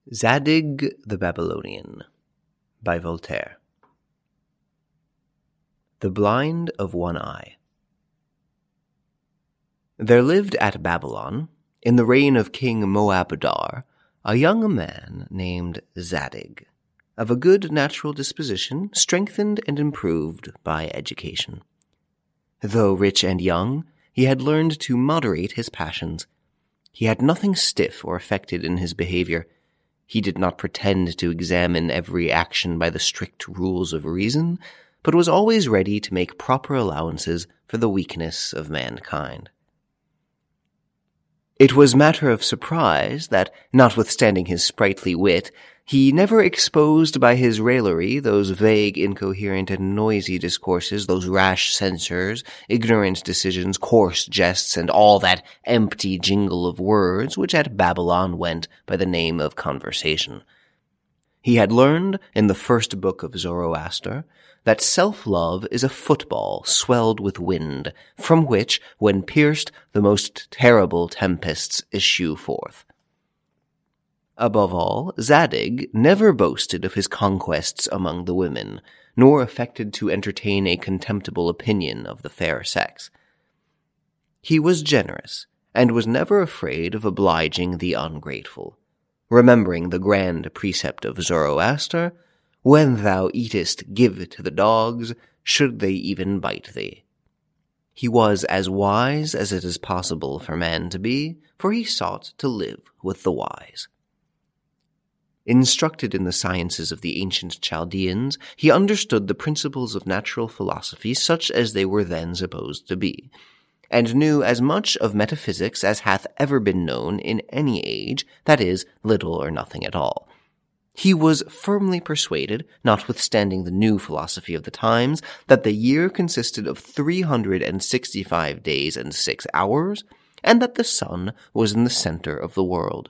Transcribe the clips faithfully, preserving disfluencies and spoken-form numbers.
Zadig the Babylonian by Voltaire. The Blind of One Eye. There lived at Babylon, in the reign of King Moabdar, a young man named Zadig, of a good natural disposition, strengthened and improved by education. Though rich and young, he had learned to moderate his passions. He had nothing stiff or affected in his behavior. He did not pretend to examine every action by the strict rules of reason, but was always ready to make proper allowances for the weakness of mankind. It was matter of surprise that, notwithstanding his sprightly wit, he never exposed by his raillery those vague, incoherent, and noisy discourses, those rash censures, ignorant decisions, coarse jests, and all that empty jingle of words which at Babylon went by the name of conversation. He had learned, in the first book of Zoroaster, that self-love is a football swelled with wind, from which, when pierced, the most terrible tempests issue forth. Above all, Zadig never boasted of his conquests among the women, nor affected to entertain a contemptible opinion of the fair sex. He was generous, and was never afraid of obliging the ungrateful, remembering the grand precept of Zoroaster, "When thou eatest, give to the dogs, should they even bite thee." He was as wise as it is possible for man to be, for he sought to live with the wise. Instructed in the sciences of the ancient Chaldeans, he understood the principles of natural philosophy such as they were then supposed to be, and knew as much of metaphysics as hath ever been known in any age, that is, little or nothing at all. He was firmly persuaded, notwithstanding the new philosophy of the times, that the year consisted of three hundred and sixty-five days and six hours, and that the sun was in the center of the world.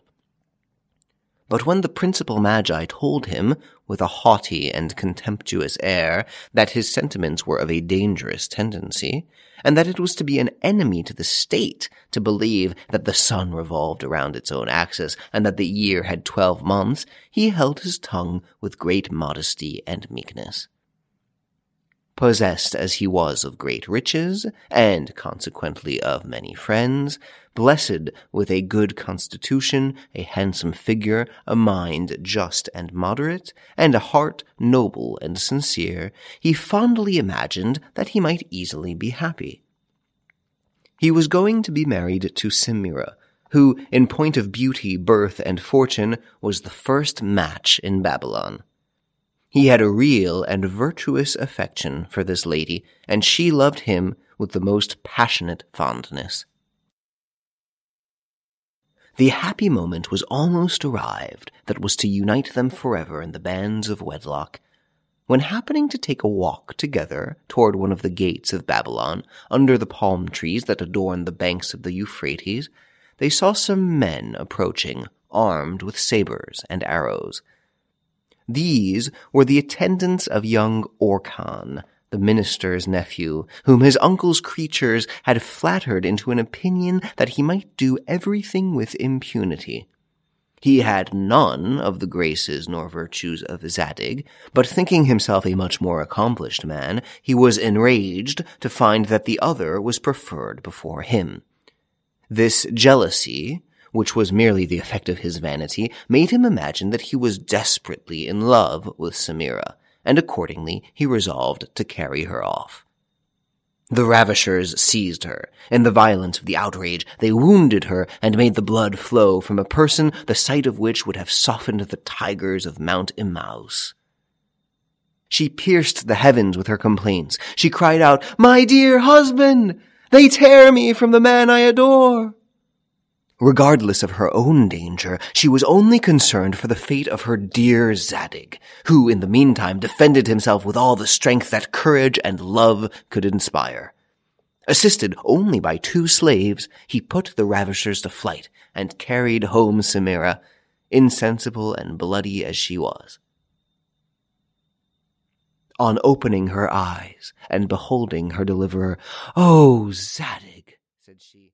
But when the principal magi told him, with a haughty and contemptuous air, that his sentiments were of a dangerous tendency, and that it was to be an enemy to the state to believe that the sun revolved around its own axis, and that the year had twelve months, he held his tongue with great modesty and meekness. Possessed as he was of great riches, and consequently of many friends, blessed with a good constitution, a handsome figure, a mind just and moderate, and a heart noble and sincere, he fondly imagined that he might easily be happy. He was going to be married to Semira, who, in point of beauty, birth, and fortune, was the first match in Babylon. He had a real and virtuous affection for this lady, and she loved him with the most passionate fondness. The happy moment was almost arrived that was to unite them forever in the bands of wedlock, when happening to take a walk together toward one of the gates of Babylon, under the palm trees that adorn the banks of the Euphrates, they saw some men approaching, armed with sabers and arrows. These were the attendants of young Orkhan, the minister's nephew, whom his uncle's creatures had flattered into an opinion that he might do everything with impunity. He had none of the graces nor virtues of Zadig, but thinking himself a much more accomplished man, he was enraged to find that the other was preferred before him. This jealousy, which was merely the effect of his vanity, made him imagine that he was desperately in love with Semira, and accordingly he resolved to carry her off. The ravishers seized her. In the violence of the outrage, they wounded her and made the blood flow from a person the sight of which would have softened the tigers of Mount Emmaus. She pierced the heavens with her complaints. She cried out, "My dear husband! They tear me from the man I adore!" Regardless of her own danger, she was only concerned for the fate of her dear Zadig, who in the meantime defended himself with all the strength that courage and love could inspire. Assisted only by two slaves, he put the ravishers to flight and carried home Semira, insensible and bloody as she was. On opening her eyes and beholding her deliverer, "Oh, Zadig," said she,